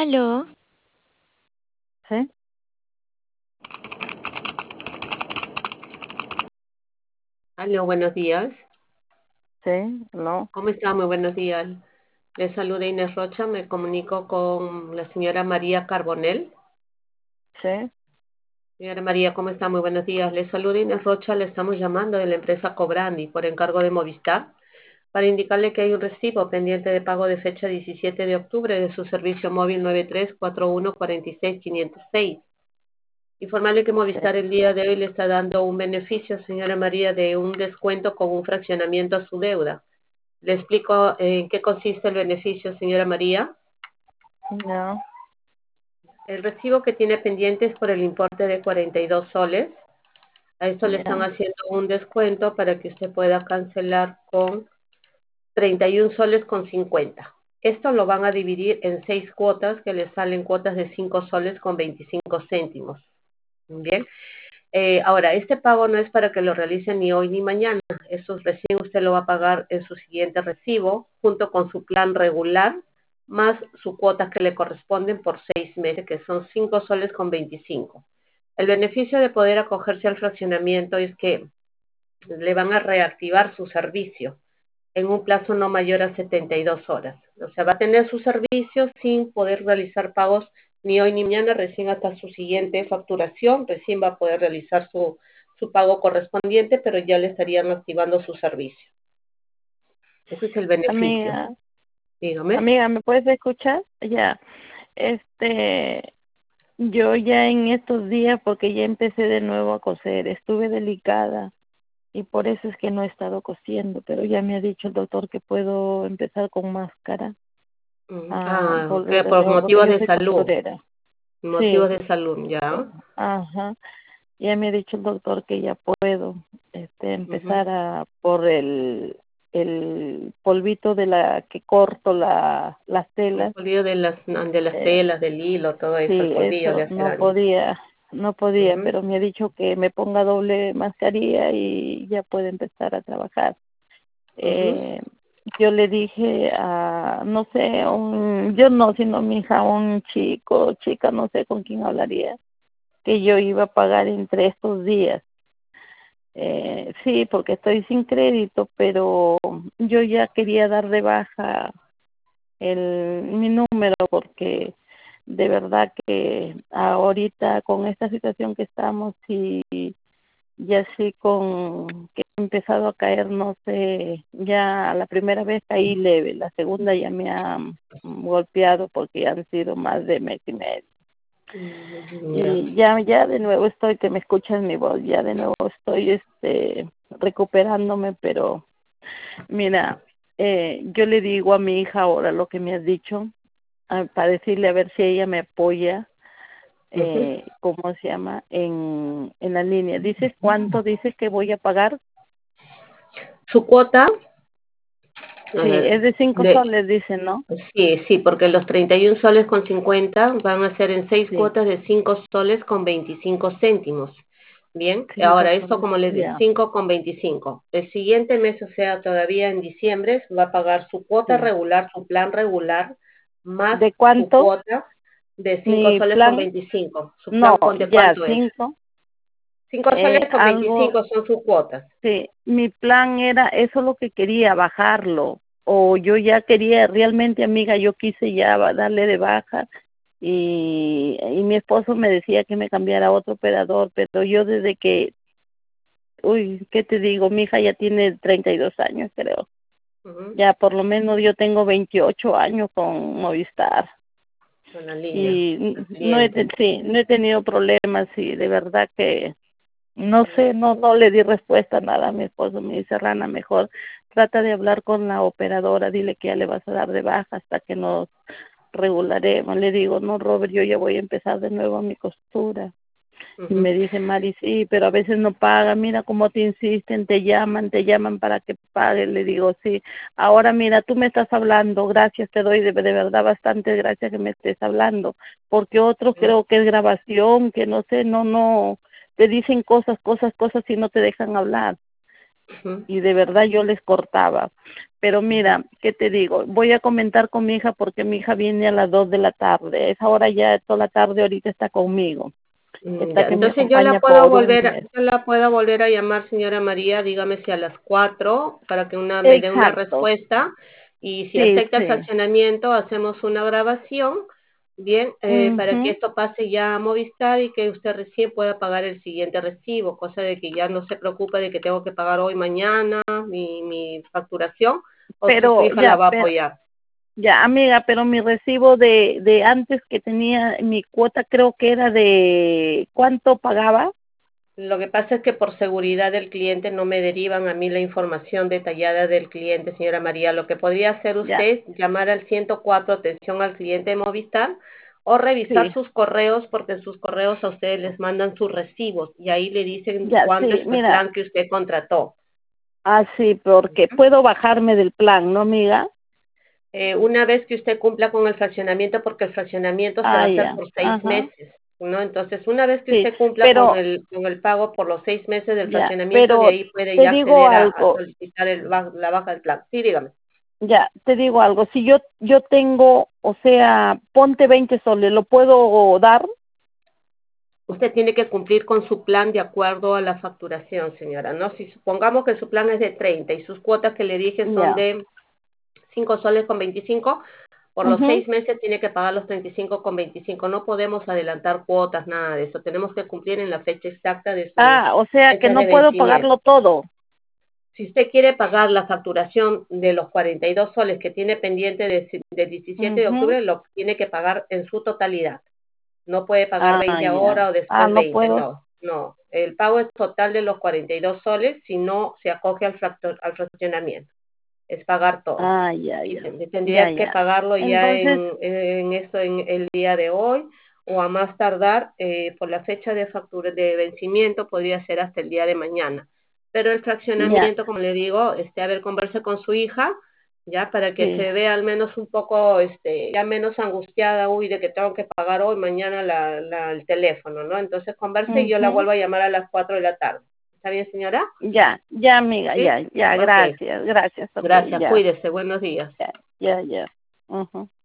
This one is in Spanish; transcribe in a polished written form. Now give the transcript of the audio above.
Aló, Sí, Aló, buenos días. sí, no, ¿Cómo está? Muy buenos días. Les saluda Inés Rocha. Me comunico con la señora María Carbonell. sí, Señora María, ¿cómo está? Muy buenos días. Les saluda Inés Rocha. Le estamos llamando de la empresa Cobrandi por encargo de Movistar para indicarle que hay un recibo pendiente de pago de fecha 17 de octubre de su servicio móvil 9341460506. Informarle que sí. Movistar el día de hoy le está dando un beneficio, señora María, de un descuento con un fraccionamiento a su deuda. Le explico en qué consiste el beneficio, señora María. Ya, El recibo que tiene pendiente es por el importe de 42 soles. A esto le están ya, haciendo un descuento para que usted pueda cancelar con 31 soles con 50. Esto lo van a dividir en 6 cuotas que le salen cuotas de 5 soles con 25 céntimos. Bien. Ahora, este pago no es para que lo realice ni hoy ni mañana. Eso recién usted lo va a pagar en su siguiente recibo, junto con su plan regular, más su cuota que le corresponden por 6 meses, que son 5 soles con 25. El beneficio de poder acogerse al fraccionamiento es que le van a reactivar su servicio en un plazo no mayor a 72 horas. O sea, va a tener su servicio sin poder realizar pagos ni hoy ni mañana, recién hasta su siguiente facturación, recién va a poder realizar su pago correspondiente, pero ya le estarían activando su servicio. Ese es el beneficio. amiga, Dígame. amiga, ¿me puedes escuchar? Ya, este, yo ya en estos días, porque ya empecé de nuevo a coser, estuve delicada y por eso es que no he estado cosiendo, pero ya me ha dicho el doctor que puedo empezar con máscara a volver Que de por nuevo, porque motivos yo de soy salud. costurera. Motivos Sí, de salud, ya. ajá. Ya me ha dicho el doctor que ya puedo Ujú. empezar por el polvito de la que corto las El telas. polvillo de las Eh, telas, del hilo, todo sí, eso, el polvillo le eso hace daño. no podía, Ujú, pero me ha dicho que me ponga doble mascarilla y ya puede empezar a trabajar. ujú, Eh, yo le dije a, no sé, yo no, sino mi hija, un chico, chica, no sé con quién hablaría, que yo iba a pagar entre estos días. Sí, porque estoy sin crédito, pero yo ya quería dar de baja mi número porque de verdad que ahorita con esta situación que estamos y ya sí con que he empezado a caer, no sé, ya la primera vez caí leve, la segunda ya me ha golpeado porque han sido más de mes y medio. ya. Y ya de nuevo estoy, que me escuchas mi voz, ya de nuevo estoy recuperándome, pero mira, yo le digo a mi hija ahora lo que me has dicho, para decirle a ver si ella me apoya, Ujú. ¿cómo se llama? En la línea. ¿Dices cuánto dices que voy a pagar? Su cuota, a Sí, ver, es de 5 soles, dicen, ¿no? sí, sí, porque los 31 soles con 50 van a ser en 6 Sí, cuotas de 5 soles con 25 céntimos. Bien, cinco ahora esto soles, como les digo, ya, 5 con 25. El siguiente mes, o sea, todavía en diciembre, va a pagar su cuota sí. regular, su plan regular, más ¿De su cuánto? cuota de 5 Mi soles con plan, 25. ¿Su no, plan de ya, cuánto es? 5. 5 soles con Algo, 25 son sus cuotas. sí, mi plan era eso lo que quería, bajarlo. O yo ya quería, realmente, amiga, yo quise ya darle de baja. Y mi esposo me decía que me cambiara a otro operador, pero yo desde que, uy, ¿qué te digo? Mi hija ya tiene 32 años, creo. Ujú, Ya por lo menos yo tengo 28 años con Movistar. con la línea, Y el cliente. sí, no he tenido problemas y de verdad que no Ujú, sé, no le di respuesta a nada a mi esposo. Me dice, Rana, mejor trata de hablar con la operadora, dile que ya le vas a dar de baja hasta que nos regularemos. Le digo, no, Robert, yo ya voy a empezar de nuevo mi costura. Y ujú. me dice Mari, sí, pero a veces no paga, mira cómo te insisten, te llaman para que pagues. Le digo, sí, ahora mira, tú me estás hablando, gracias, te doy de verdad bastante gracias que me estés hablando, porque otros creo que es grabación, que no sé, no, te dicen cosas y no te dejan hablar. Ujú. y de verdad yo les cortaba. Pero mira, ¿qué te digo? Voy a comentar con mi hija porque mi hija viene a las 2 de la tarde. Es ahora ya toda la tarde, ahorita está conmigo. Está Ya, que me entonces acompaña por un mes. yo la puedo volver a llamar, señora María, dígame si a las 4 para que me dé una Exacto. respuesta, y si Sí, acepta el sí. fraccionamiento, hacemos una grabación, bien, para que Ujú. esto pase ya a Movistar y que usted recién pueda pagar el siguiente recibo, cosa de que ya no se preocupe de que tengo que pagar hoy, mañana, mi facturación, o si su Pero hija la ya, va a pero apoyar. ya, amiga, pero mi recibo de antes que tenía mi cuota, creo que era de ¿cuánto pagaba? Lo que pasa es que por seguridad del cliente no me derivan a mí la información detallada del cliente, señora María. Lo que podría hacer Ya, usted es llamar al 104, atención al cliente de Movistar, o revisar sí, sus correos, porque en sus correos a ustedes les mandan sus recibos y ahí le dicen ya, cuánto sí, es el mira, plan que usted contrató. así, porque puedo bajarme del plan, ¿no, amiga? Una vez que usted cumpla con el fraccionamiento, porque el fraccionamiento se va a Ah, hacer ya, por seis ajá, meses, ¿no? Entonces, una vez que sí, usted cumpla con pero, con el pago por los 6 meses del ya, fraccionamiento, de pero ahí puede te ya digo acceder a algo, solicitar la baja del plan. Sí, dígame. ya, te digo algo, si yo tengo, o sea, ponte 20 soles, ¿lo puedo dar? Usted tiene que cumplir con su plan de acuerdo a la facturación, señora, ¿no? Si supongamos que su plan es de 30 y sus cuotas que le dije son Ya, de 5 soles con 25, por los mhm. 6 meses tiene que pagar los 35 con 25. No podemos adelantar cuotas, nada de eso. Tenemos que cumplir en la fecha exacta de su Ah, o sea que fecha de no puedo vencimiento. pagarlo todo. Si usted quiere pagar la facturación de los 42 soles que tiene pendiente del 17 de Mhm. octubre, lo tiene que pagar en su totalidad. No puede pagar Ah, 20 ya. ahora o Ah, después no 20, puedo. no, no. El pago es total de los 42 soles si no se acoge al fraccionamiento. Es pagar todo. Ah, ya, Y ya. Ya, tendría que ya. pagarlo ya Entonces, en el día de hoy, o a más tardar, por la fecha de factura de vencimiento, podría ser hasta el día de mañana. Pero el ya, fraccionamiento, como le digo, a ver, converse con su hija, ya para que sí. se vea al menos un poco, ya menos angustiada, uy, de que tengo que pagar hoy, mañana el teléfono, ¿no? Entonces converse y yo la Mhm. vuelvo a llamar a las 4 de la tarde. ¿Está bien, señora? Ya, ya, amiga, Sí. ya, ya, Ok. gracias, gracias, ok, Gracias. ya, Cuídese. Buenos días. ya, ya, ya. Ujú.